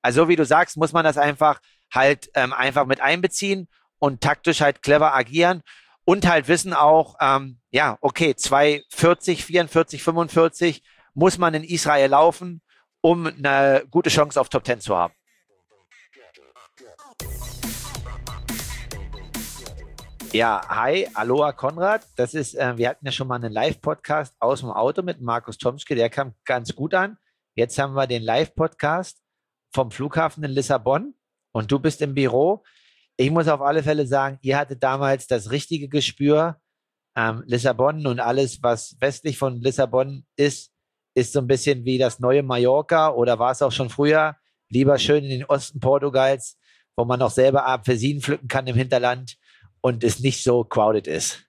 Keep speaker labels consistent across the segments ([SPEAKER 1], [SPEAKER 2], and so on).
[SPEAKER 1] Also so wie du sagst, muss man das einfach halt einfach mit einbeziehen und taktisch halt clever agieren und halt wissen auch, ja, okay, 2,40, 44, 45 muss man in Israel laufen, um eine gute Chance auf Top 10 zu haben. Ja, hi, aloha Konrad. Wir hatten ja schon mal einen Live-Podcast aus dem Auto mit Markus Tomschke, der kam ganz gut an. Jetzt haben wir den Live-Podcast vom Flughafen in Lissabon und du bist im Büro. Ich muss auf alle Fälle sagen, ihr hattet damals das richtige Gespür. Lissabon und alles, was westlich von Lissabon ist so ein bisschen wie das neue Mallorca oder war es auch schon früher. Lieber schön in den Osten Portugals, wo man noch selber Apfelsinen pflücken kann im Hinterland und es nicht so crowded ist.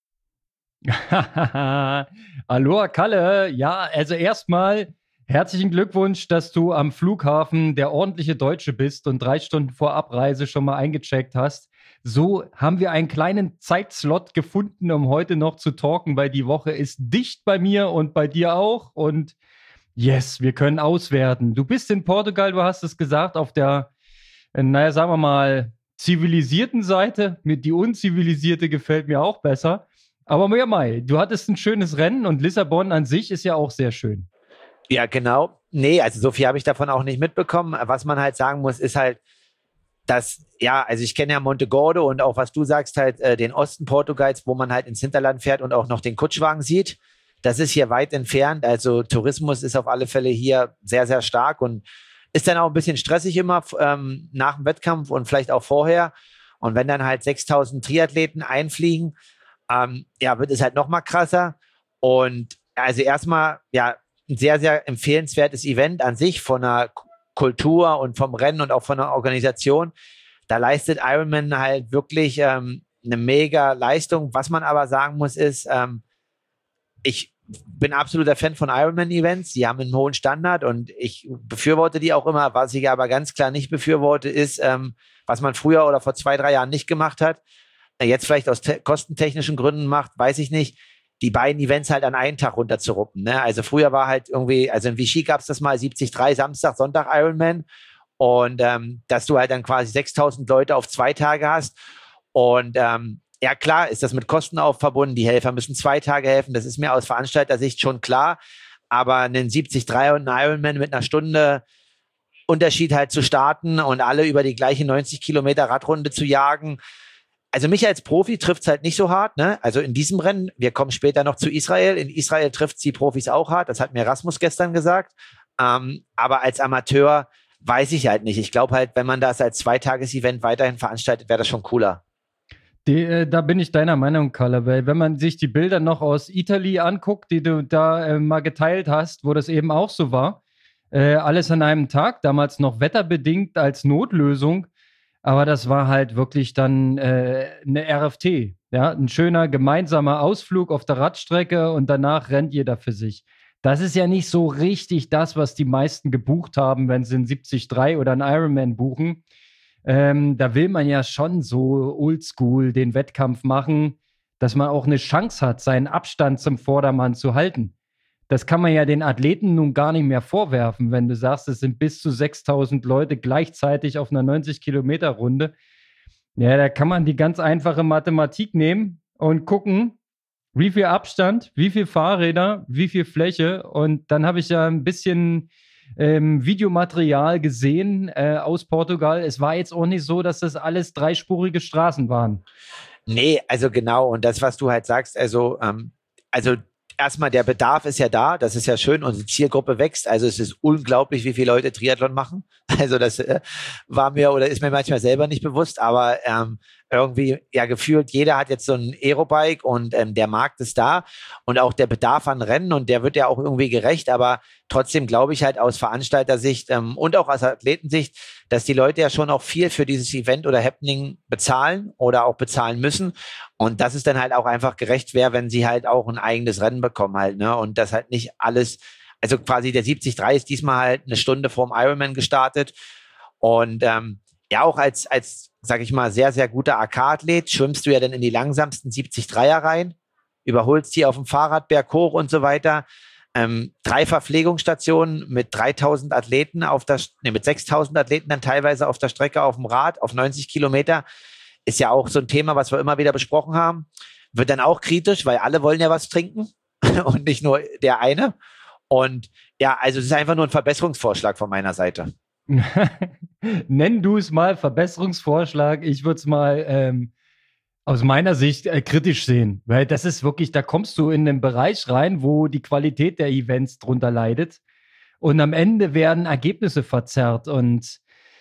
[SPEAKER 2] Aloha Kalle, ja, also erstmal herzlichen Glückwunsch, dass du am Flughafen der ordentliche Deutsche bist und 3 Stunden vor Abreise schon mal eingecheckt hast. So haben wir einen kleinen Zeitslot gefunden, um heute noch zu talken, weil die Woche ist dicht bei mir und bei dir auch. Und yes, wir können auswerten. Du bist in Portugal, du hast es gesagt, auf der, naja, sagen wir mal, zivilisierten Seite. Die unzivilisierte gefällt mir auch besser. Aber ja, Mai, du hattest ein schönes Rennen und Lissabon an sich ist ja auch sehr schön.
[SPEAKER 1] Ja, genau. Nee, also so viel habe ich davon auch nicht mitbekommen. Was man halt sagen muss, ist halt, dass, ja, also ich kenne ja Montegordo und auch, was du sagst, halt den Osten Portugals, wo man halt ins Hinterland fährt und auch noch den Kutschwagen sieht. Das ist hier weit entfernt. Also Tourismus ist auf alle Fälle hier sehr, sehr stark und ist dann auch ein bisschen stressig immer nach dem Wettkampf und vielleicht auch vorher. Und wenn dann halt 6.000 Triathleten einfliegen, ja, wird es halt noch mal krasser. Und also erstmal, ja, ein sehr, sehr empfehlenswertes Event an sich von der Kultur und vom Rennen und auch von der Organisation. Da leistet Ironman halt wirklich eine mega Leistung. Was man aber sagen muss, ist, ich bin absoluter Fan von Ironman-Events. Die haben einen hohen Standard und ich befürworte die auch immer. Was ich aber ganz klar nicht befürworte, ist, was man früher oder vor 2, 3 Jahren nicht gemacht hat, jetzt vielleicht aus kostentechnischen Gründen macht, weiß ich nicht, die beiden Events halt an einen Tag runterzuruppen. Ne? Also früher war halt irgendwie, also in Vichy gab es das mal 73, Samstag, Sonntag Ironman und dass du halt dann quasi 6.000 Leute auf 2 Tage hast und ja klar ist das mit Kosten auch verbunden, die Helfer müssen 2 Tage helfen, das ist mir aus Veranstalter-Sicht schon klar, aber einen 73 und einen Ironman mit einer Stunde Unterschied halt zu starten und alle über die gleiche 90 Kilometer Radrunde zu jagen. Also mich als Profi trifft's halt nicht so hart, ne? Also in diesem Rennen, wir kommen später noch zu Israel. In Israel trifft's die Profis auch hart. Das hat mir Rasmus gestern gesagt. Aber als Amateur weiß ich halt nicht. Ich glaube halt, wenn man das als 2-Tages-Event weiterhin veranstaltet, wäre das schon cooler.
[SPEAKER 2] Da bin ich deiner Meinung, Kalle, weil wenn man sich die Bilder noch aus Italy anguckt, die du da mal geteilt hast, wo das eben auch so war, alles an einem Tag, damals noch wetterbedingt als Notlösung, aber das war halt wirklich dann eine RFT, ja, ein schöner gemeinsamer Ausflug auf der Radstrecke und danach rennt jeder für sich. Das ist ja nicht so richtig das, was die meisten gebucht haben, wenn sie einen 73 oder einen Ironman buchen. Da will man ja schon so oldschool den Wettkampf machen, dass man auch eine Chance hat, seinen Abstand zum Vordermann zu halten. Das kann man ja den Athleten nun gar nicht mehr vorwerfen, wenn du sagst, es sind bis zu 6.000 Leute gleichzeitig auf einer 90-Kilometer-Runde. Ja, da kann man die ganz einfache Mathematik nehmen und gucken, wie viel Abstand, wie viel Fahrräder, wie viel Fläche. Und dann habe ich ja ein bisschen Videomaterial gesehen aus Portugal. Es war jetzt auch nicht so, dass das alles 3-spurige Straßen waren.
[SPEAKER 1] Nee, also genau. Und das, was du halt sagst, also erstmal der Bedarf ist ja da, das ist ja schön, unsere Zielgruppe wächst, also es ist unglaublich, wie viele Leute Triathlon machen, also das war mir oder ist mir manchmal selber nicht bewusst, aber irgendwie, ja gefühlt, jeder hat jetzt so ein Aerobike und der Markt ist da und auch der Bedarf an Rennen und der wird ja auch irgendwie gerecht, aber trotzdem glaube ich halt aus Veranstaltersicht und auch aus Athletensicht, dass die Leute ja schon auch viel für dieses Event oder Happening bezahlen oder auch bezahlen müssen und dass es dann halt auch einfach gerecht wäre, wenn sie halt auch ein eigenes Rennen bekommen halt, ne, und das halt nicht alles, also quasi der 73 ist diesmal halt eine Stunde vorm Ironman gestartet und ja auch als sag ich mal, sehr, sehr guter AK-Athlet, schwimmst du ja dann in die langsamsten 73er rein, überholst die auf dem Fahrrad berghoch und so weiter. 3 Verpflegungsstationen mit 3000 Athleten mit 6000 Athleten dann teilweise auf der Strecke auf dem Rad auf 90 Kilometer. Ist ja auch so ein Thema, was wir immer wieder besprochen haben. Wird dann auch kritisch, weil alle wollen ja was trinken und nicht nur der eine. Und ja, also es ist einfach nur ein Verbesserungsvorschlag von meiner Seite.
[SPEAKER 2] Nenn du es mal Verbesserungsvorschlag. Ich würde es mal aus meiner Sicht kritisch sehen, weil das ist wirklich, da kommst du in einen Bereich rein, wo die Qualität der Events drunter leidet und am Ende werden Ergebnisse verzerrt und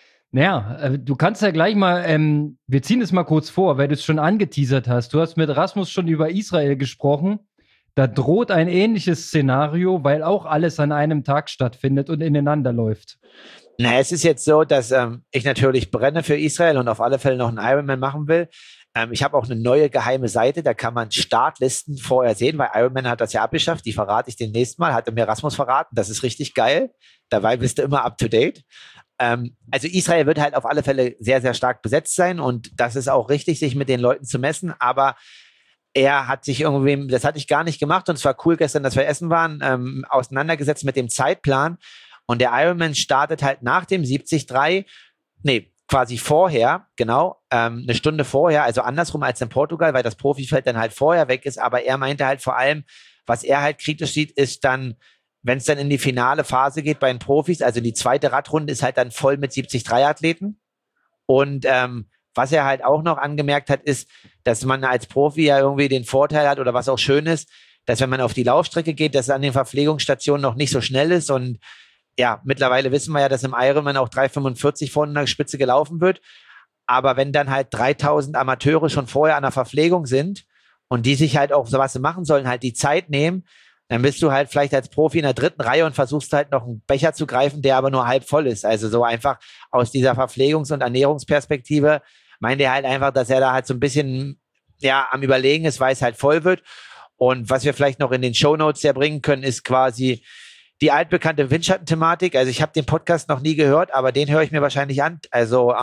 [SPEAKER 2] naja, du kannst ja gleich mal, wir ziehen es mal kurz vor, weil du es schon angeteasert hast. Du hast mit Rasmus schon über Israel gesprochen. Da droht ein ähnliches Szenario, weil auch alles an einem Tag stattfindet und ineinander läuft.
[SPEAKER 1] Na, es ist jetzt so, dass ich natürlich brenne für Israel und auf alle Fälle noch einen Ironman machen will. Ich habe auch eine neue geheime Seite, da kann man Startlisten vorher sehen, weil Ironman hat das ja abgeschafft. Die verrate ich demnächst mal, hatte mir Rasmus verraten. Das ist richtig geil. Dabei bist du immer up to date. Also Israel wird halt auf alle Fälle sehr, sehr stark besetzt sein und das ist auch richtig, sich mit den Leuten zu messen, aber er hat sich irgendwie, das hatte ich gar nicht gemacht und es war cool gestern, dass wir essen waren, auseinandergesetzt mit dem Zeitplan und der Ironman startet halt nach dem 73, quasi vorher, genau, eine Stunde vorher, also andersrum als in Portugal, weil das Profifeld dann halt vorher weg ist, aber er meinte halt vor allem, was er halt kritisch sieht, ist dann, wenn es dann in die finale Phase geht bei den Profis, also die zweite Radrunde ist halt dann voll mit 73-Athleten. Und was er halt auch noch angemerkt hat, ist, dass man als Profi ja irgendwie den Vorteil hat oder was auch schön ist, dass wenn man auf die Laufstrecke geht, dass es an den Verpflegungsstationen noch nicht so schnell ist. Und ja, mittlerweile wissen wir ja, dass im Ironman auch 3,45 vorne an der Spitze gelaufen wird. Aber wenn dann halt 3000 Amateure schon vorher an der Verpflegung sind und die sich halt auch so was sie machen sollen, halt die Zeit nehmen, dann bist du halt vielleicht als Profi in der 3. Reihe und versuchst halt noch einen Becher zu greifen, der aber nur halb voll ist. Also so einfach aus dieser Verpflegungs- und Ernährungsperspektive meint er halt einfach, dass er da halt so ein bisschen am Überlegen ist, weil es halt voll wird. Und was wir vielleicht noch in den Shownotes ja bringen können, ist quasi die altbekannte Windschatten-Thematik. Also ich habe den Podcast noch nie gehört, aber den höre ich mir wahrscheinlich an. Also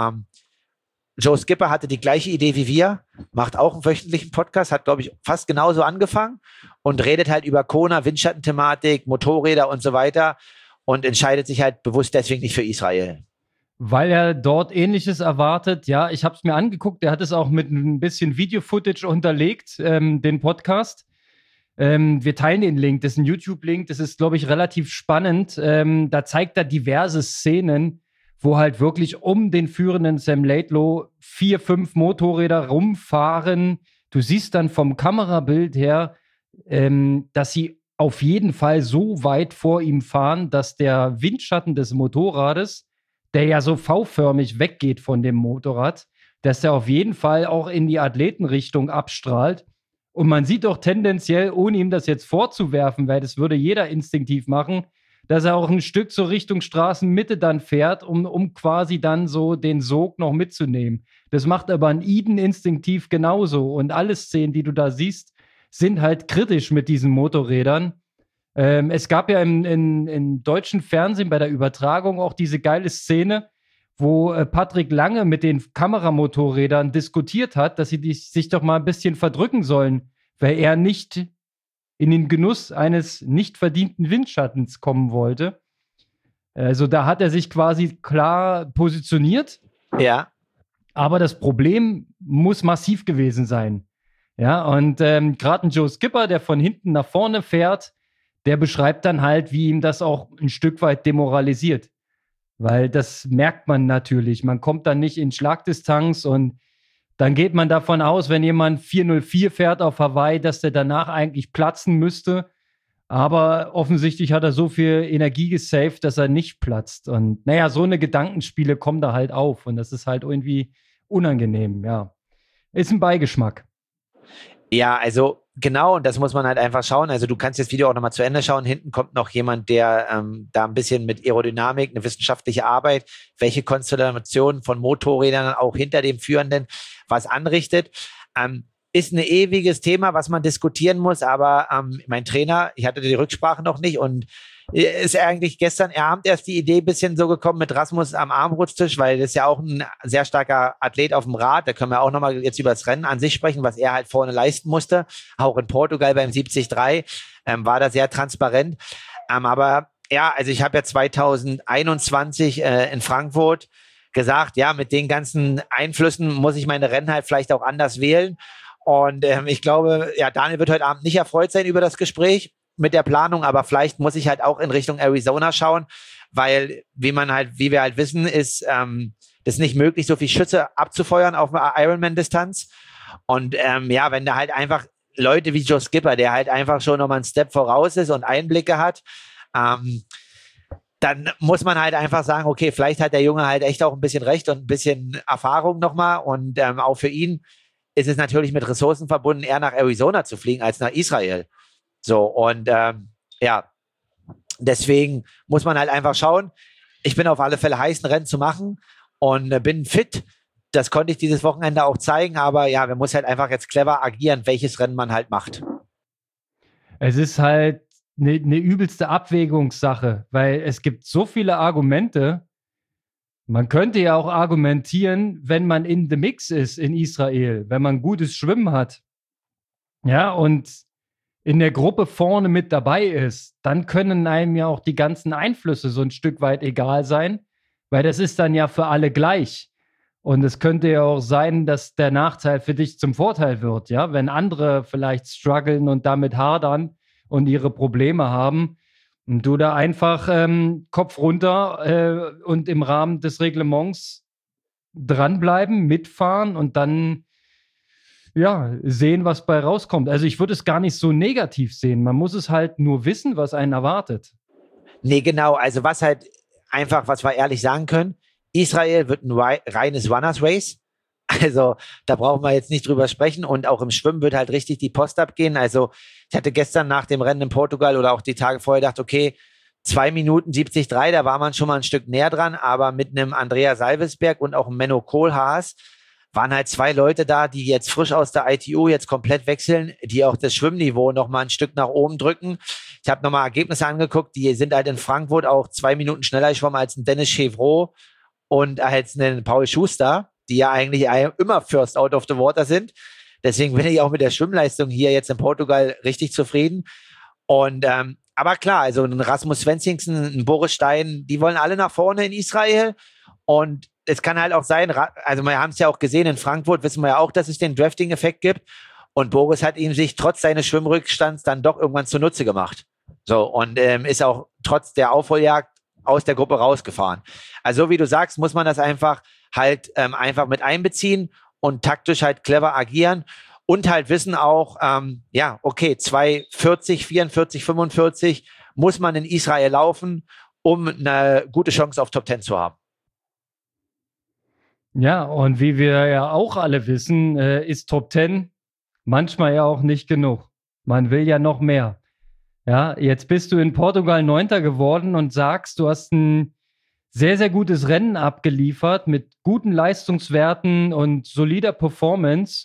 [SPEAKER 1] Joe Skipper hatte die gleiche Idee wie wir, macht auch einen wöchentlichen Podcast, hat, glaube ich, fast genauso angefangen und redet halt über Kona, Windschatten-Thematik, Motorräder und so weiter und entscheidet sich halt bewusst deswegen nicht für Israel.
[SPEAKER 2] Weil er dort Ähnliches erwartet. Ja, ich habe es mir angeguckt. Er hat es auch mit ein bisschen Video-Footage unterlegt, den Podcast. Wir teilen den Link. Das ist ein YouTube-Link. Das ist, glaube ich, relativ spannend. Da zeigt er diverse Szenen, wo halt wirklich um den führenden Sam Laidlow 4, 5 Motorräder rumfahren. Du siehst dann vom Kamerabild her, dass sie auf jeden Fall so weit vor ihm fahren, dass der Windschatten des Motorrades, der ja so V-förmig weggeht von dem Motorrad, dass der auf jeden Fall auch in die Athletenrichtung abstrahlt. Und man sieht doch tendenziell, ohne ihm das jetzt vorzuwerfen, weil das würde jeder instinktiv machen, dass er auch ein Stück so Richtung Straßenmitte dann fährt, um quasi dann so den Sog noch mitzunehmen. Das macht aber ein Eden instinktiv genauso. Und alle Szenen, die du da siehst, sind halt kritisch mit diesen Motorrädern. Es gab ja im deutschen Fernsehen bei der Übertragung auch diese geile Szene, wo Patrick Lange mit den Kameramotorrädern diskutiert hat, dass sie sich doch mal ein bisschen verdrücken sollen, weil er nicht in den Genuss eines nicht verdienten Windschattens kommen wollte. Also da hat er sich quasi klar positioniert.
[SPEAKER 1] Ja.
[SPEAKER 2] Aber das Problem muss massiv gewesen sein. Ja, und gerade ein Joe Skipper, der von hinten nach vorne fährt, der beschreibt dann halt, wie ihm das auch ein Stück weit demoralisiert. Weil das merkt man natürlich. Man kommt dann nicht in Schlagdistanz und dann geht man davon aus, wenn jemand 404 fährt auf Hawaii, dass der danach eigentlich platzen müsste. Aber offensichtlich hat er so viel Energie gesaved, dass er nicht platzt. Und naja, so eine Gedankenspiele kommen da halt auf. Und das ist halt irgendwie unangenehm, ja. Ist ein Beigeschmack.
[SPEAKER 1] Ja, also genau, und das muss man halt einfach schauen. Also du kannst das Video auch nochmal zu Ende schauen. Hinten kommt noch jemand, der da ein bisschen mit Aerodynamik, eine wissenschaftliche Arbeit, welche Konstellationen von Motorrädern auch hinter dem Führenden was anrichtet. Ist ein ewiges Thema, was man diskutieren muss, aber mein Trainer, ich hatte die Rücksprache noch nicht und ist eigentlich gestern Abend erst die Idee ein bisschen so gekommen mit Rasmus am Armbrusttisch, weil das ist ja auch ein sehr starker Athlet auf dem Rad. Da können wir auch nochmal jetzt über das Rennen an sich sprechen, was er halt vorne leisten musste. Auch in Portugal beim 73 war da sehr transparent. Aber ja, also ich habe ja 2021 in Frankfurt gesagt, ja, mit den ganzen Einflüssen muss ich meine Rennen halt vielleicht auch anders wählen. Und ich glaube, ja, Daniel wird heute Abend nicht erfreut sein über das Gespräch mit der Planung, aber vielleicht muss ich halt auch in Richtung Arizona schauen, weil, wie wir halt wissen, ist das nicht möglich, so viel Schüsse abzufeuern auf einer Ironman-Distanz. Und ja, wenn da halt einfach Leute wie Joe Skipper, der halt einfach schon nochmal einen Step voraus ist und Einblicke hat, dann muss man halt einfach sagen, okay, vielleicht hat der Junge halt echt auch ein bisschen Recht und ein bisschen Erfahrung nochmal. Und auch für ihn ist es natürlich mit Ressourcen verbunden, eher nach Arizona zu fliegen als nach Israel. So, und ja, deswegen muss man halt einfach schauen. Ich bin auf alle Fälle heiß, ein Rennen zu machen und bin fit. Das konnte ich dieses Wochenende auch zeigen, aber ja, man muss halt einfach jetzt clever agieren, welches Rennen man halt macht.
[SPEAKER 2] Es ist halt eine übelste Abwägungssache, weil es gibt so viele Argumente. Man könnte ja auch argumentieren, wenn man in the mix ist in Israel, wenn man gutes Schwimmen hat, ja, und in der Gruppe vorne mit dabei ist, dann können einem ja auch die ganzen Einflüsse so ein Stück weit egal sein, weil das ist dann ja für alle gleich. Und es könnte ja auch sein, dass der Nachteil für dich zum Vorteil wird, ja, wenn andere vielleicht strugglen und damit hadern und ihre Probleme haben und du da einfach Kopf runter und im Rahmen des Reglements dranbleiben, mitfahren und dann ja, sehen, was bei rauskommt. Also ich würde es gar nicht so negativ sehen. Man muss es halt nur wissen, was einen erwartet.
[SPEAKER 1] Nee, genau. Also was halt einfach, was wir ehrlich sagen können, Israel wird ein reines Runners Race. Also da brauchen wir jetzt nicht drüber sprechen. Und auch im Schwimmen wird halt richtig die Post abgehen. Also ich hatte gestern nach dem Rennen in Portugal oder auch die Tage vorher gedacht, okay, 2 Minuten 73, da war man schon mal ein Stück näher dran. Aber mit einem Andrea Salvesberg und auch einem Menno Koolhaas waren halt 2 Leute da, die jetzt frisch aus der ITU jetzt komplett wechseln, die auch das Schwimmniveau noch mal ein Stück nach oben drücken. Ich habe nochmal Ergebnisse angeguckt, die sind halt in Frankfurt auch 2 Minuten schneller geschwommen als ein Dennis Chevreau und als ein Paul Schuster, die ja eigentlich immer first out of the water sind. Deswegen bin ich auch mit der Schwimmleistung hier jetzt in Portugal richtig zufrieden. Und aber klar, also ein Rasmus Svensson, ein Boris Stein, die wollen alle nach vorne in Israel. Und es kann halt auch sein, also wir haben es ja auch gesehen, in Frankfurt wissen wir ja auch, dass es den Drafting-Effekt gibt. Und Boris hat ihm sich trotz seines Schwimmrückstands dann doch irgendwann zunutze gemacht. So, und ist auch trotz der Aufholjagd aus der Gruppe rausgefahren. Also wie du sagst, muss man das einfach halt einfach mit einbeziehen und taktisch halt clever agieren und halt wissen auch, ja, okay, 2:40, 44, 45 muss man in Israel laufen, um eine gute Chance auf Top 10 zu haben.
[SPEAKER 2] Ja, und wie wir ja auch alle wissen, ist Top 10 manchmal ja auch nicht genug. Man will ja noch mehr. Ja, jetzt bist du in Portugal 9. geworden und sagst, du hast ein sehr, sehr gutes Rennen abgeliefert mit guten Leistungswerten und solider Performance.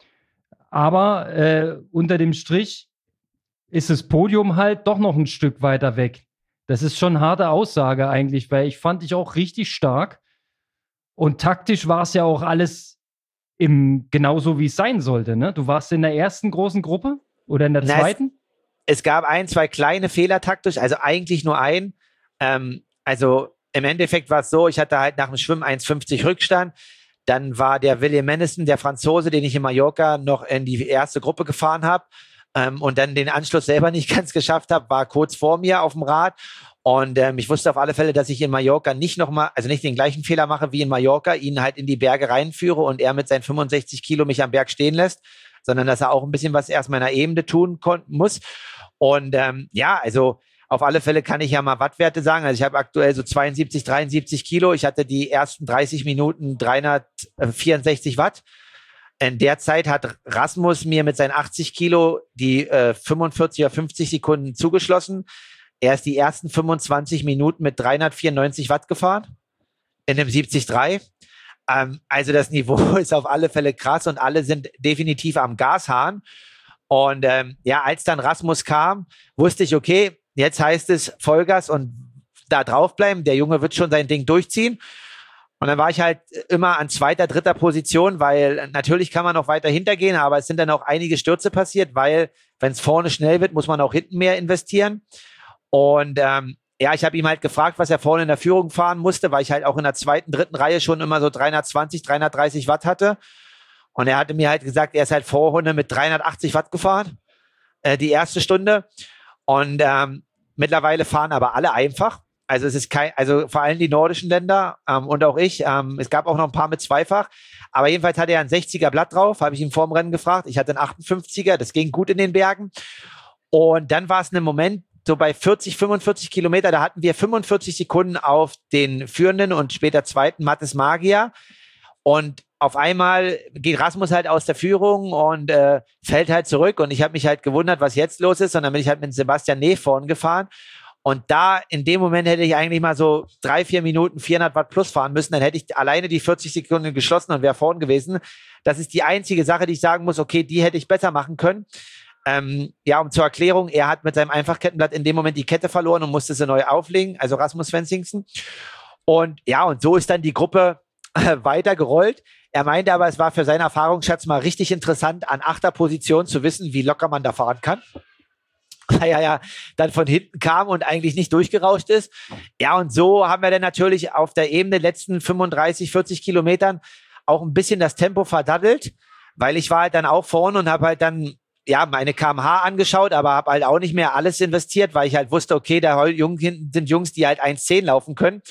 [SPEAKER 2] Aber unter dem Strich ist das Podium halt doch noch ein Stück weiter weg. Das ist schon eine harte Aussage eigentlich, weil ich fand dich auch richtig stark. Und taktisch war es ja auch alles genauso, wie es sein sollte. Ne? Du warst in der ersten großen Gruppe oder in der zweiten?
[SPEAKER 1] Es gab 1, 2 kleine Fehler taktisch, also eigentlich nur ein. Also im Endeffekt war es so, ich hatte halt nach dem Schwimmen 1,50 Rückstand. Dann war der William Madison, der Franzose, den ich in Mallorca noch in die erste Gruppe gefahren habe und dann den Anschluss selber nicht ganz geschafft habe, war kurz vor mir auf dem Rad. Und ich wusste auf alle Fälle, dass ich in Mallorca nicht nochmal, also nicht den gleichen Fehler mache wie in Mallorca, ihn halt in die Berge reinführe und er mit seinen 65 Kilo mich am Berg stehen lässt, sondern dass er auch ein bisschen was erst meiner Ebene tun muss. Und ja, also auf alle Fälle kann ich ja mal Wattwerte sagen. Also ich habe aktuell so 72, 73 Kilo. Ich hatte die ersten 30 Minuten 364 Watt. In der Zeit hat Rasmus mir mit seinen 80 Kilo die 45 oder 50 Sekunden zugeschlossen. Er ist die ersten 25 Minuten mit 394 Watt gefahren in einem 73. Also das Niveau ist auf alle Fälle krass und alle sind definitiv am Gashahn. Und ja, als dann Rasmus kam, wusste ich, okay, jetzt heißt es Vollgas und da draufbleiben. Der Junge wird schon sein Ding durchziehen. Und dann war ich halt immer an 2., 3. Position, weil natürlich kann man noch weiter hintergehen, aber es sind dann auch einige Stürze passiert, weil wenn es vorne schnell wird, muss man auch hinten mehr investieren. Und ich habe ihm halt gefragt, was er vorne in der Führung fahren musste, weil ich halt auch in der 2., 3. Reihe schon immer so 320, 330 Watt hatte. Und er hatte mir halt gesagt, er ist halt Vorrunde mit 380 Watt gefahren, die erste Stunde. Und mittlerweile fahren aber alle einfach. Also es ist also vor allem die nordischen Länder und auch ich. Es gab auch noch ein paar mit Zweifach. Aber jedenfalls hatte er ein 60er Blatt drauf, habe ich ihn vorm Rennen gefragt. Ich hatte einen 58er, das ging gut in den Bergen. Und dann war es ein Moment, so bei 40, 45 Kilometer, da hatten wir 45 Sekunden auf den führenden und später zweiten Mathis Magier. Und auf einmal geht Rasmus halt aus der Führung und fällt halt zurück. Und ich habe mich halt gewundert, was jetzt los ist. Und dann bin ich halt mit Sebastian Neh vorn gefahren. Und da, in dem Moment hätte ich eigentlich mal so 3, 4 Minuten 400 Watt plus fahren müssen. Dann hätte ich alleine die 40 Sekunden geschlossen und wäre vorn gewesen. Das ist die einzige Sache, die ich sagen muss, okay, die hätte ich besser machen können. Zur Erklärung, er hat mit seinem Einfachkettenblatt in dem Moment die Kette verloren und musste sie neu auflegen, also Rasmus Svensson. Und so ist dann die Gruppe weitergerollt. Er meinte aber, es war für seinen Erfahrungsschatz mal richtig interessant, an 8. Position zu wissen, wie locker man da fahren kann. Weil er ja dann von hinten kam und eigentlich nicht durchgerauscht ist. Ja, und so haben wir dann natürlich auf der Ebene letzten 35, 40 Kilometern auch ein bisschen das Tempo verdattelt, weil ich war halt dann auch vorne und habe halt dann meine kmh angeschaut, aber habe halt auch nicht mehr alles investiert, weil ich halt wusste, okay, da sind Jungs, die halt 1,10 laufen können.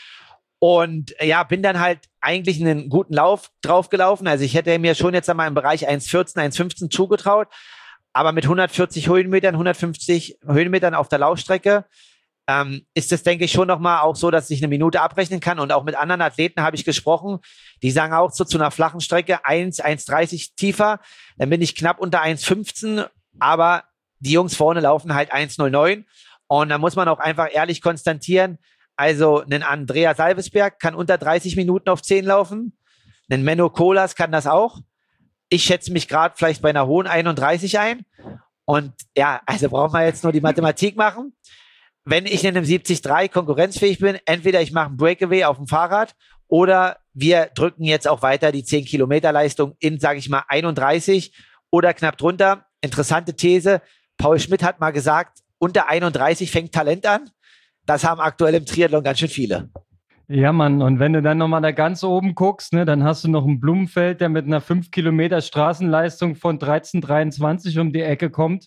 [SPEAKER 1] Und bin dann halt eigentlich einen guten Lauf draufgelaufen. Also ich hätte mir schon jetzt einmal im Bereich 1,14, 1,15 zugetraut. Aber mit 140 Höhenmetern, 150 Höhenmetern auf der Laufstrecke ist es, denke ich, schon nochmal auch so, dass ich eine Minute abrechnen kann. Und auch mit anderen Athleten habe ich gesprochen, die sagen auch so zu einer flachen Strecke 1,30 tiefer. Dann bin ich knapp unter 1,15, aber die Jungs vorne laufen halt 1,09. Und da muss man auch einfach ehrlich konstatieren, also ein Andrea Salvesberg kann unter 30 Minuten auf 10 laufen. Ein Menno Kolas kann das auch. Ich schätze mich gerade vielleicht bei einer hohen 31 ein. Und also brauchen wir jetzt nur die Mathematik machen. Wenn ich in einem 70-3 konkurrenzfähig bin, entweder ich mache einen Breakaway auf dem Fahrrad oder wir drücken jetzt auch weiter die 10 Kilometer Leistung in, sage ich mal, 31 oder knapp drunter. Interessante These. Paul Schmidt hat mal gesagt, unter 31 fängt Talent an. Das haben aktuell im Triathlon ganz schön viele.
[SPEAKER 2] Ja, Mann, und wenn du dann nochmal da ganz oben guckst, ne, dann hast du noch einen Blumenfeld, der mit einer 5 Kilometer Straßenleistung von 13,23 um die Ecke kommt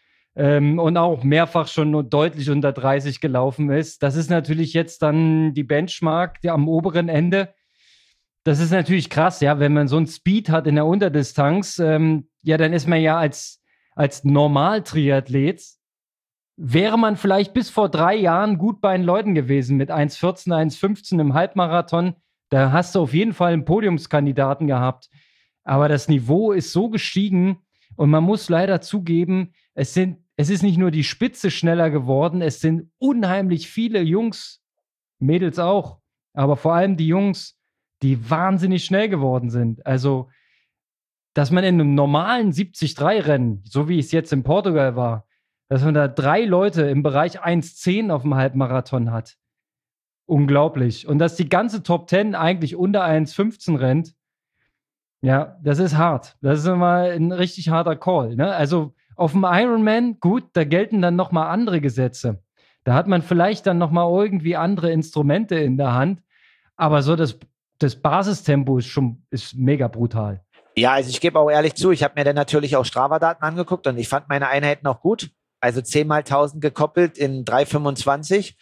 [SPEAKER 2] und auch mehrfach schon nur deutlich unter 30 gelaufen ist. Das ist natürlich jetzt dann die Benchmark am oberen Ende. Das ist natürlich krass, ja, wenn man so einen Speed hat in der Unterdistanz, dann ist man ja als Normal-Triathlet, wäre man vielleicht bis vor 3 Jahren gut bei den Leuten gewesen mit 1,14, 1,15 im Halbmarathon. Da hast du auf jeden Fall einen Podiumskandidaten gehabt. Aber das Niveau ist so gestiegen und man muss leider zugeben, es ist nicht nur die Spitze schneller geworden, es sind unheimlich viele Jungs, Mädels auch, aber vor allem die Jungs, die wahnsinnig schnell geworden sind. Also, dass man in einem normalen 73-Rennen, so wie es jetzt in Portugal war, dass man da 3 Leute im Bereich 1,10 auf dem Halbmarathon hat. Unglaublich. Und dass die ganze Top 10 eigentlich unter 1,15 rennt, ja, das ist hart. Das ist immer ein richtig harter Call. Ne? Also auf dem Ironman, gut, da gelten dann nochmal andere Gesetze. Da hat man vielleicht dann nochmal irgendwie andere Instrumente in der Hand. Aber so das Basistempo ist mega brutal.
[SPEAKER 1] Ja, also ich gebe auch ehrlich zu, ich habe mir dann natürlich auch Strava-Daten angeguckt und ich fand meine Einheiten auch gut. Also 10 mal 1000 gekoppelt in 3,25.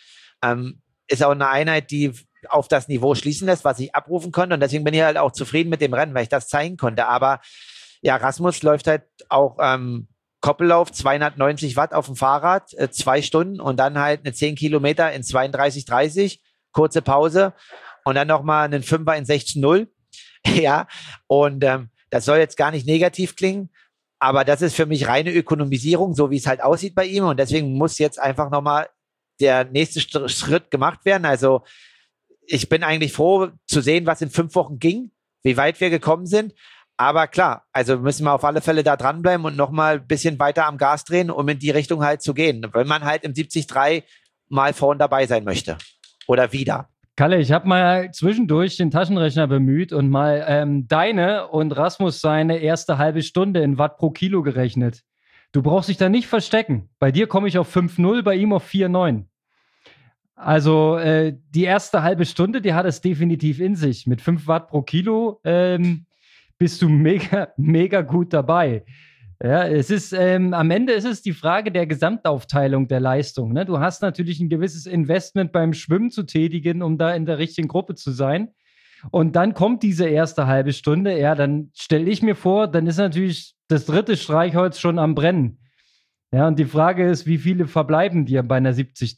[SPEAKER 1] Ist auch eine Einheit, die auf das Niveau schließen lässt, was ich abrufen konnte. Und deswegen bin ich halt auch zufrieden mit dem Rennen, weil ich das zeigen konnte. Aber Rasmus läuft halt auch Koppellauf, 290 Watt auf dem Fahrrad, 2 Stunden und dann halt eine 10 Kilometer in 32,30, kurze Pause und dann nochmal einen 5er in 16,0. Ja, und das soll jetzt gar nicht negativ klingen. Aber das ist für mich reine Ökonomisierung, so wie es halt aussieht bei ihm. Und deswegen muss jetzt einfach nochmal der nächste Schritt gemacht werden. Also ich bin eigentlich froh zu sehen, was in 5 Wochen ging, wie weit wir gekommen sind. Aber klar, also müssen wir auf alle Fälle da dranbleiben und nochmal ein bisschen weiter am Gas drehen, um in die Richtung halt zu gehen. Wenn man halt im 73 mal vorn dabei sein möchte. Oder wieder.
[SPEAKER 2] Kalle, ich habe mal zwischendurch den Taschenrechner bemüht und mal deine und Rasmus seine erste halbe Stunde in Watt pro Kilo gerechnet. Du brauchst dich da nicht verstecken. Bei dir komme ich auf 5,0, bei ihm auf 4,9. Also die erste halbe Stunde, die hat es definitiv in sich. Mit 5 Watt pro Kilo bist du mega, mega gut dabei. Ja, es ist am Ende ist es die Frage der Gesamtaufteilung der Leistung. Ne? Du hast natürlich ein gewisses Investment beim Schwimmen zu tätigen, um da in der richtigen Gruppe zu sein. Und dann kommt diese erste halbe Stunde. Ja, dann stelle ich mir vor, dann ist natürlich das dritte Streichholz schon am Brennen. Ja, und die Frage ist, wie viele verbleiben dir bei einer 73?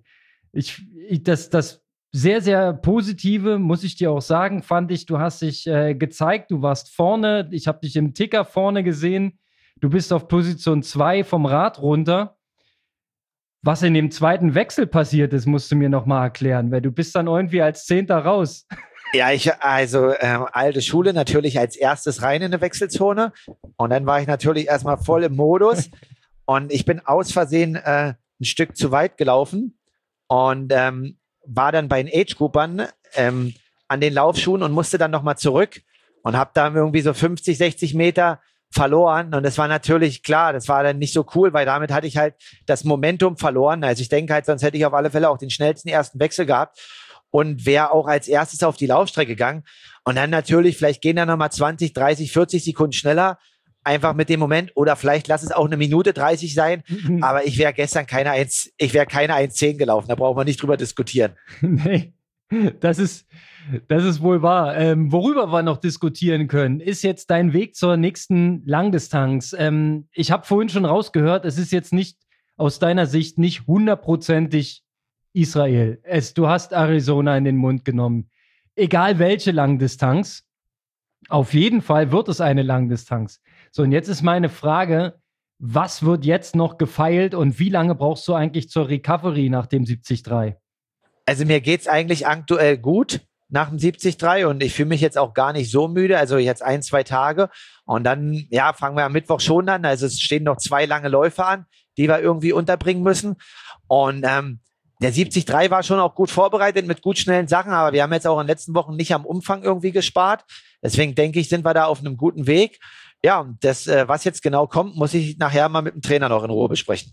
[SPEAKER 2] Das sehr, sehr Positive, muss ich dir auch sagen, fand ich, du hast dich gezeigt, du warst vorne, ich habe dich im Ticker vorne gesehen. Du bist auf Position 2 vom Rad runter. Was in dem zweiten Wechsel passiert ist, musst du mir nochmal erklären, weil du bist dann irgendwie als Zehnter raus.
[SPEAKER 1] Ja, alte Schule natürlich als erstes rein in eine Wechselzone und dann war ich natürlich erstmal voll im Modus und ich bin aus Versehen ein Stück zu weit gelaufen und war dann bei den Age-Groupern an den Laufschuhen und musste dann nochmal zurück und habe da irgendwie so 50, 60 Meter verloren und das war natürlich klar, das war dann nicht so cool, weil damit hatte ich halt das Momentum verloren. Also ich denke halt, sonst hätte ich auf alle Fälle auch den schnellsten ersten Wechsel gehabt und wäre auch als erstes auf die Laufstrecke gegangen. Und dann natürlich, vielleicht gehen da nochmal 20, 30, 40 Sekunden schneller, einfach mit dem Moment oder vielleicht lass es auch 1:30 sein, aber ich wäre gestern keine 1:10 gelaufen, da brauchen wir nicht drüber diskutieren.
[SPEAKER 2] Nee, das ist wohl wahr. Worüber wir noch diskutieren können, ist jetzt dein Weg zur nächsten Langdistanz. Ich habe vorhin schon rausgehört, es ist jetzt nicht aus deiner Sicht nicht hundertprozentig Israel. Du hast Arizona in den Mund genommen. Egal welche Langdistanz, auf jeden Fall wird es eine Langdistanz. So, und jetzt ist meine Frage, was wird jetzt noch gefeilt und wie lange brauchst du eigentlich zur Recovery nach dem 73?
[SPEAKER 1] Also mir geht's eigentlich aktuell gut nach dem 73 und ich fühle mich jetzt auch gar nicht so müde, also jetzt 1, 2 Tage und dann, ja, fangen wir am Mittwoch schon an, also es stehen noch 2 lange Läufe an, die wir irgendwie unterbringen müssen und der 73 war schon auch gut vorbereitet mit gut schnellen Sachen, aber wir haben jetzt auch in den letzten Wochen nicht am Umfang irgendwie gespart, deswegen denke ich, sind wir da auf einem guten Weg. Ja, und das, was jetzt genau kommt, muss ich nachher mal mit dem Trainer noch in Ruhe besprechen.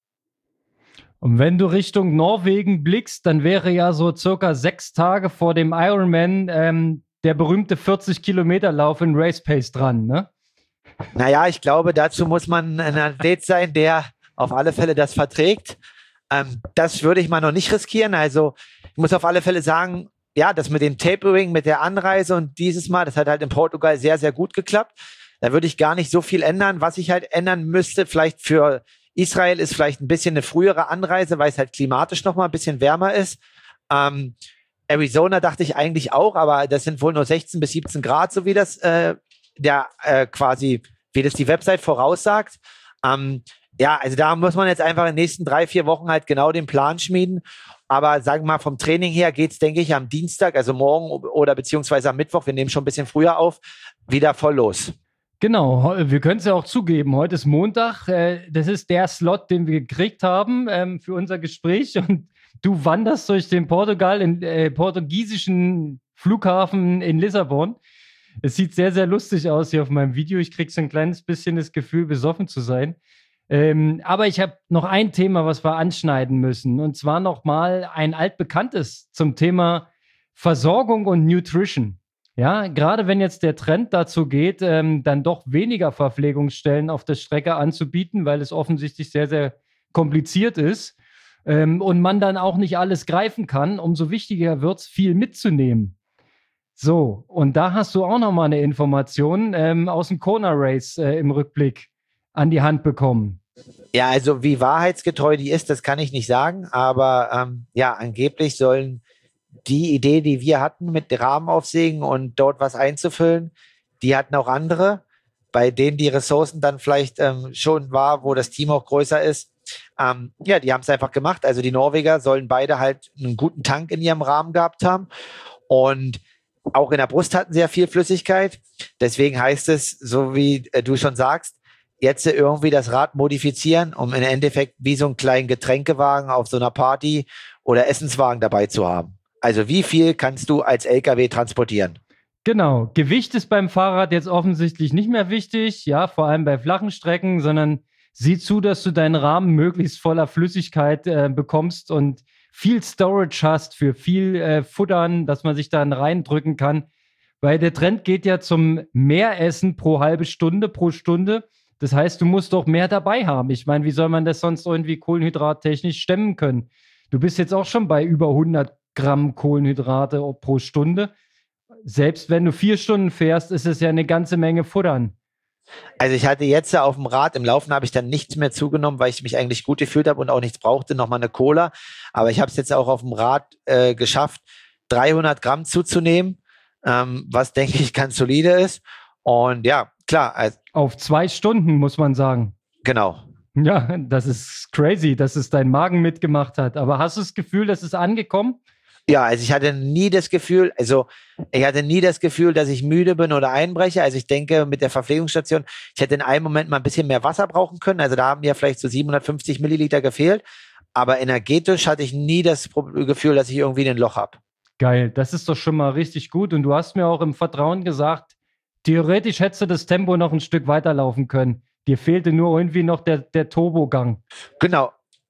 [SPEAKER 2] Und wenn du Richtung Norwegen blickst, dann wäre ja so circa 6 Tage vor dem Ironman der berühmte 40-Kilometer-Lauf in Race Pace dran, ne?
[SPEAKER 1] Naja, ich glaube, dazu muss man ein Athlet sein, der auf alle Fälle das verträgt. Das würde ich mal noch nicht riskieren. Also ich muss auf alle Fälle sagen, ja, das mit dem Tapering, mit der Anreise und dieses Mal, das hat halt in Portugal sehr, sehr gut geklappt. Da würde ich gar nicht so viel ändern. Was ich halt ändern müsste, vielleicht für Israel, ist vielleicht ein bisschen eine frühere Anreise, weil es halt klimatisch noch mal ein bisschen wärmer ist. Arizona dachte ich eigentlich auch, aber das sind wohl nur 16 bis 17 Grad, so wie das quasi, wie das die Website voraussagt. Ja, also da muss man jetzt einfach in den nächsten 3, 4 Wochen halt genau den Plan schmieden. Aber sagen wir mal, vom Training her geht's, denke ich, am Dienstag, also morgen oder beziehungsweise am Mittwoch, wir nehmen schon ein bisschen früher auf, wieder voll los.
[SPEAKER 2] Genau, wir können es ja auch zugeben, heute ist Montag, das ist der Slot, den wir gekriegt haben für unser Gespräch und du wanderst durch den portugiesischen Flughafen in Lissabon. Es sieht sehr, sehr lustig aus hier auf meinem Video, ich kriege so ein kleines bisschen das Gefühl, besoffen zu sein. Aber ich habe noch ein Thema, was wir anschneiden müssen und zwar nochmal ein altbekanntes zum Thema Versorgung und Nutrition. Ja, gerade wenn jetzt der Trend dazu geht, dann doch weniger Verpflegungsstellen auf der Strecke anzubieten, weil es offensichtlich sehr, sehr kompliziert ist und man dann auch nicht alles greifen kann, umso wichtiger wird es, viel mitzunehmen. So, und da hast du auch nochmal eine Information aus dem Kona Race im Rückblick an die Hand bekommen.
[SPEAKER 1] Ja, also wie wahrheitsgetreu die ist, das kann ich nicht sagen, aber ja, angeblich sollen die Idee, die wir hatten mit Rahmenaufsägen und dort was einzufüllen, die hatten auch andere, bei denen die Ressourcen dann vielleicht schon war, wo das Team auch größer ist. Ja, die haben es einfach gemacht. Also die Norweger sollen beide halt einen guten Tank in ihrem Rahmen gehabt haben. Und Auch in der Brust hatten sie ja viel Flüssigkeit. Deswegen heißt es, so wie du schon sagst, jetzt irgendwie das Rad modifizieren, um im Endeffekt wie so einen kleinen Getränkewagen auf so einer Party oder Essenswagen dabei zu haben. Also wie viel kannst du als LKW transportieren?
[SPEAKER 2] Genau. Gewicht ist beim Fahrrad jetzt offensichtlich nicht mehr wichtig, ja, vor allem bei flachen Strecken, sondern sieh zu, dass du deinen Rahmen möglichst voller Flüssigkeit bekommst und viel Storage hast für viel Futtern, dass man sich dann reindrücken kann. Weil der Trend geht ja zum Mehressen pro halbe Stunde, pro Stunde. Das heißt, du musst doch mehr dabei haben. Ich meine, wie soll man das sonst irgendwie kohlenhydrattechnisch stemmen können? Du bist jetzt auch schon bei über 100 Gramm Kohlenhydrate pro Stunde. Selbst wenn du 4 Stunden fährst, ist es ja eine ganze Menge Futtern.
[SPEAKER 1] Also ich hatte jetzt auf dem Rad, im Laufen habe ich dann nichts mehr zugenommen, weil ich mich eigentlich gut gefühlt habe und auch nichts brauchte, nochmal eine Cola. Aber ich habe es jetzt auch auf dem Rad geschafft, 300 Gramm zuzunehmen, was denke ich ganz solide ist. Und ja, klar.
[SPEAKER 2] Auf 2 Stunden, muss man sagen.
[SPEAKER 1] Genau.
[SPEAKER 2] Ja, das ist crazy, dass es dein Magen mitgemacht hat. Aber hast du das Gefühl, dass es angekommen?
[SPEAKER 1] Ja, also ich hatte nie das Gefühl, dass ich müde bin oder einbreche. Also ich denke, mit der Verpflegungsstation, ich hätte in einem Moment mal ein bisschen mehr Wasser brauchen können. Also da haben mir vielleicht so 750 Milliliter gefehlt. Aber energetisch hatte ich nie das Gefühl, dass ich irgendwie ein Loch habe.
[SPEAKER 2] Geil, das ist doch schon mal richtig gut. Und du hast mir auch im Vertrauen gesagt, theoretisch hättest du das Tempo noch ein Stück weiterlaufen können. Dir fehlte nur irgendwie noch der Turbogang.
[SPEAKER 1] Genau.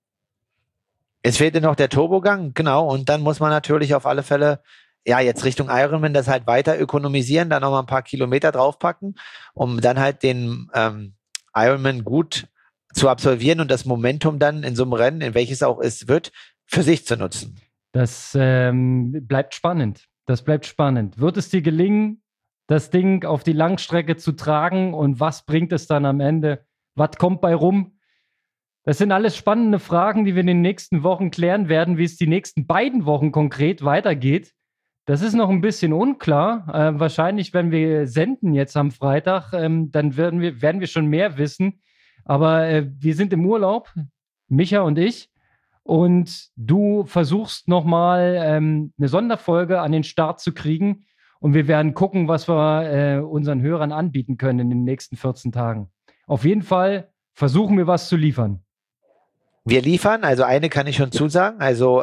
[SPEAKER 1] Es fehlte noch der Turbogang, genau. Und dann muss man natürlich auf alle Fälle, ja, jetzt Richtung Ironman das halt weiter ökonomisieren, dann nochmal ein paar Kilometer draufpacken, um dann halt den Ironman gut zu absolvieren und das Momentum dann in so einem Rennen, in welches auch es wird, für sich zu nutzen.
[SPEAKER 2] Das bleibt spannend. Das bleibt spannend. Wird es dir gelingen, das Ding auf die Langstrecke zu tragen und was bringt es dann am Ende? Was kommt bei rum? Das sind alles spannende Fragen, die wir in den nächsten Wochen klären werden, wie es die nächsten beiden Wochen konkret weitergeht. Das ist noch ein bisschen unklar. Wahrscheinlich, wenn wir senden jetzt am Freitag, dann werden wir schon mehr wissen. Aber wir sind im Urlaub, Micha und ich. Und du versuchst nochmal eine Sonderfolge an den Start zu kriegen. Und wir werden gucken, was wir unseren Hörern anbieten können in den nächsten 14 Tagen. Auf jeden Fall versuchen wir, was zu liefern.
[SPEAKER 1] Wir liefern, also eine kann ich schon zusagen, also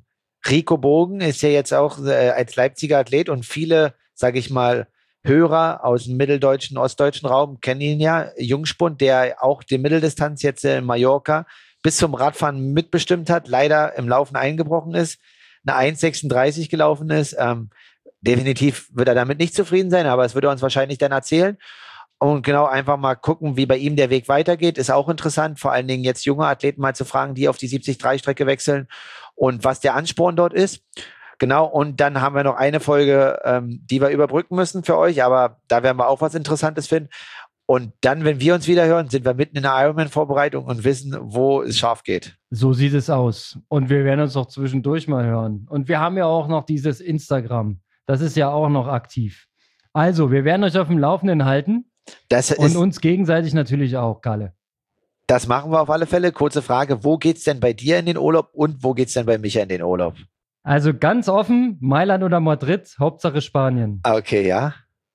[SPEAKER 1] Rico Bogen ist ja jetzt auch als Leipziger Athlet und viele, sage ich mal, Hörer aus dem mitteldeutschen, ostdeutschen Raum kennen ihn ja, Jungspund, der auch die Mitteldistanz jetzt in Mallorca bis zum Radfahren mitbestimmt hat, leider im Laufen eingebrochen ist, eine 1,36 gelaufen ist. Definitiv wird er damit nicht zufrieden sein, aber es wird er uns wahrscheinlich dann erzählen. Und genau einfach mal gucken, wie bei ihm der Weg weitergeht, ist auch interessant. Vor allen Dingen jetzt junge Athleten mal zu fragen, die auf die 73-Strecke wechseln und was der Ansporn dort ist. Genau, und dann haben wir noch eine Folge, die wir überbrücken müssen für euch, aber da werden wir auch was Interessantes finden. Und dann, wenn wir uns wieder hören, sind wir mitten in der Ironman-Vorbereitung und wissen, wo es scharf geht.
[SPEAKER 2] So sieht es aus. Und wir werden uns auch zwischendurch mal hören. Und wir haben ja auch noch dieses Instagram. Das ist ja auch noch aktiv. Also, wir werden euch auf dem Laufenden halten. Und uns gegenseitig natürlich auch, Kalle.
[SPEAKER 1] Das machen wir auf alle Fälle. Kurze Frage, wo geht's denn bei dir in den Urlaub und wo geht's denn bei Micha in den Urlaub?
[SPEAKER 2] Also ganz offen, Mailand oder Madrid, Hauptsache Spanien.
[SPEAKER 1] Okay, ja.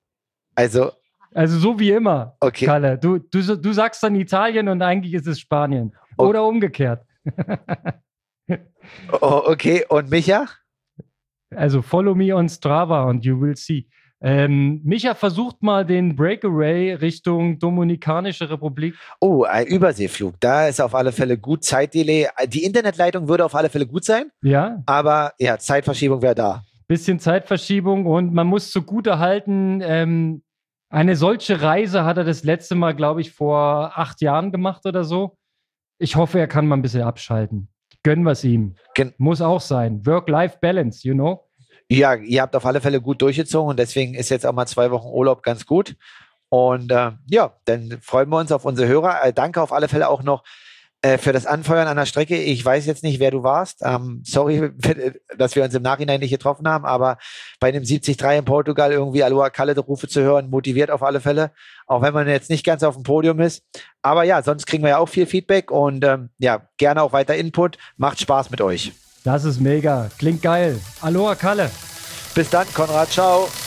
[SPEAKER 1] Also
[SPEAKER 2] so wie immer,
[SPEAKER 1] okay.
[SPEAKER 2] Kalle. Du sagst dann Italien und eigentlich ist es Spanien. Oder umgekehrt.
[SPEAKER 1] Oh, okay, und Micha?
[SPEAKER 2] Also follow me on Strava and you will see. Micha versucht mal den Breakaway Richtung Dominikanische Republik.
[SPEAKER 1] Oh, ein Überseeflug. Da ist auf alle Fälle gut Zeitdelay. Die Internetleitung würde auf alle Fälle gut sein.
[SPEAKER 2] Ja.
[SPEAKER 1] Aber ja, Zeitverschiebung wäre da.
[SPEAKER 2] Bisschen Zeitverschiebung und man muss zugute halten, eine solche Reise hat er das letzte Mal, glaube ich, vor 8 Jahren gemacht oder so. Ich hoffe, er kann mal ein bisschen abschalten. Gönnen wir es ihm. Muss auch sein. Work-Life-Balance, you know?
[SPEAKER 1] Ja, ihr habt auf alle Fälle gut durchgezogen und deswegen ist jetzt auch mal 2 Wochen Urlaub ganz gut. Und ja, dann freuen wir uns auf unsere Hörer. Danke auf alle Fälle auch noch für das Anfeuern an der Strecke. Ich weiß jetzt nicht, wer du warst. Sorry, dass wir uns im Nachhinein nicht getroffen haben, aber bei einem 73 in Portugal irgendwie Aloha Kalle Rufe zu hören, motiviert auf alle Fälle, auch wenn man jetzt nicht ganz auf dem Podium ist. Aber ja, sonst kriegen wir ja auch viel Feedback und ja, gerne auch weiter Input. Macht Spaß mit euch.
[SPEAKER 2] Das ist mega. Klingt geil. Aloha Kalle.
[SPEAKER 1] Bis dann, Konrad. Ciao.